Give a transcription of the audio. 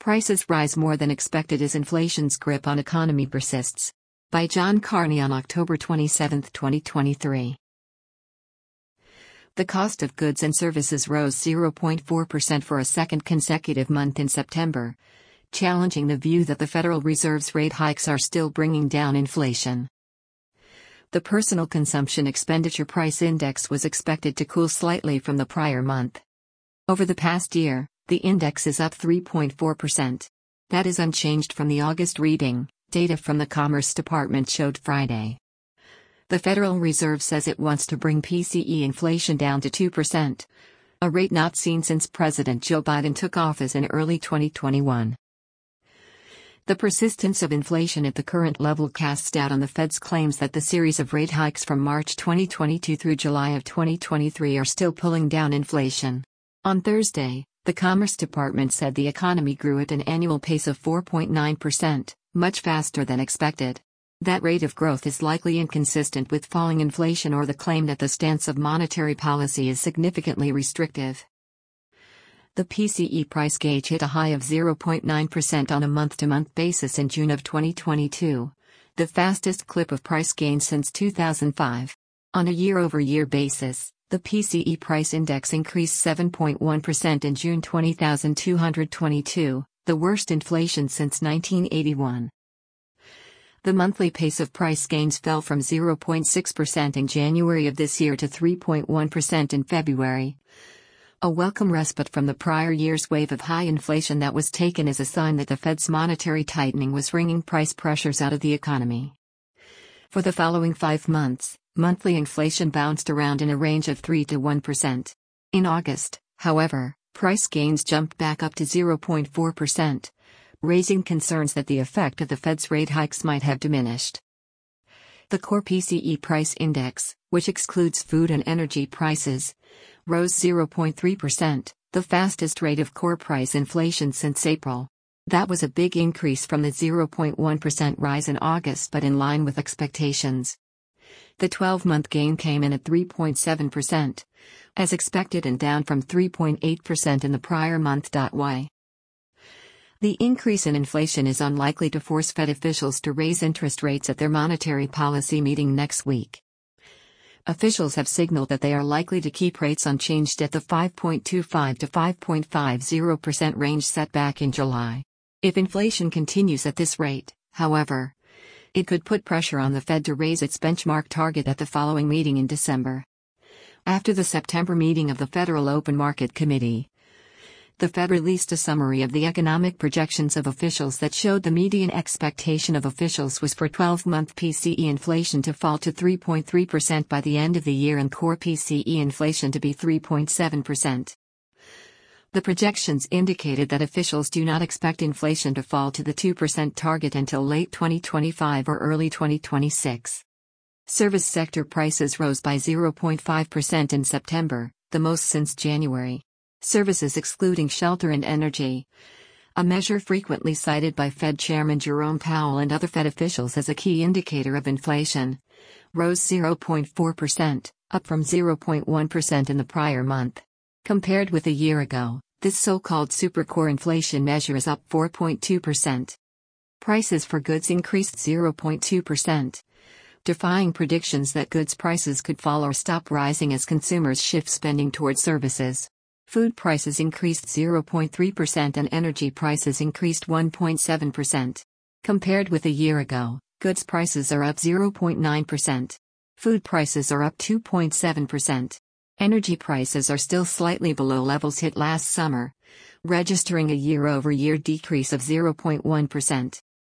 Prices rise more than expected as inflation's grip on economy persists. By John Carney on October 27, 2023. The cost of goods and services rose 0.4% for a second consecutive month in September, challenging the view that the Federal Reserve's rate hikes are still bringing down inflation. The Personal Consumption Expenditure Price Index was expected to cool slightly from the prior month. Over the past year, the index is up 3.4%. That is unchanged from the August reading, data from the Commerce Department showed Friday. The Federal Reserve says it wants to bring PCE inflation down to 2%, a rate not seen since President Joe Biden took office in early 2021. The persistence of inflation at the current level casts doubt on the Fed's claims that the series of rate hikes from March 2022 through July of 2023 are still pulling down inflation. On Thursday, the Commerce Department said the economy grew at an annual pace of 4.9%, much faster than expected. That rate of growth is likely inconsistent with falling inflation or the claim that the stance of monetary policy is significantly restrictive. The PCE price gauge hit a high of 0.9% on a month-to-month basis in June of 2022, the fastest clip of price gain since 2005. On a year-over-year basis, the PCE price index increased 7.1% in June 2022, the worst inflation since 1981. The monthly pace of price gains fell from 0.6% in January of this year to 3.1% in February. A welcome respite from the prior year's wave of high inflation that was taken as a sign that the Fed's monetary tightening was wringing price pressures out of the economy. For the following 5 months, monthly inflation bounced around in a range of 3 to 1%. In August, however, price gains jumped back up to 0.4%, raising concerns that the effect of the Fed's rate hikes might have diminished. The core PCE price index, which excludes food and energy prices, rose 0.3%, the fastest rate of core price inflation since April. That was a big increase from the 0.1% rise in August, but in line with expectations. The 12-month gain came in at 3.7%, as expected and down from 3.8% in the prior month. The increase in inflation is unlikely to force Fed officials to raise interest rates at their monetary policy meeting next week. Officials have signaled that they are likely to keep rates unchanged at the 5.25 to 5.50% range set back in July. If inflation continues at this rate, however, it could put pressure on the Fed to raise its benchmark target at the following meeting in December. After the September meeting of the Federal Open Market Committee, the Fed released a summary of the economic projections of officials that showed the median expectation of officials was for 12-month PCE inflation to fall to 3.3% by the end of the year and core PCE inflation to be 3.7%. The projections indicated that officials do not expect inflation to fall to the 2% target until late 2025 or early 2026. Service sector prices rose by 0.5% in September, the most since January. Services excluding shelter and energy, a measure frequently cited by Fed Chairman Jerome Powell and other Fed officials as a key indicator of inflation, rose 0.4%, up from 0.1% in the prior month. Compared with a year ago, this so-called supercore inflation measure is up 4.2%. Prices for goods increased 0.2%, defying predictions that goods prices could fall or stop rising as consumers shift spending toward services. Food prices increased 0.3% and energy prices increased 1.7%. Compared with a year ago, goods prices are up 0.9%. Food prices are up 2.7%. Energy prices are still slightly below levels hit last summer, registering a year-over-year decrease of 0.1%.